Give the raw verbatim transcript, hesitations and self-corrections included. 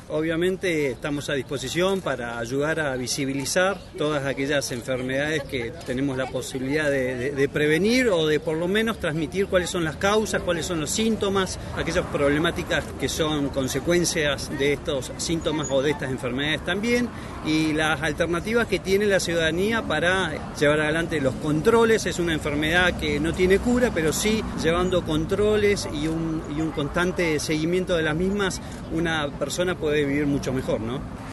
Obviamente estamos a disposición para ayudar a visibilizar todas aquellas enfermedades que tenemos la posibilidad de, de, de prevenir o de por lo menos transmitir cuáles son las causas, cuáles son los síntomas, aquellas problemáticas que son consecuencias de estos síntomas o de estas enfermedades también, y las alternativas que tiene la ciudadanía para llevar adelante los controles. Es una enfermedad que no tiene cura, pero sí llevando controles y un, y un constante seguimiento de las mismas, una persona puede vivir mucho mejor, ¿no?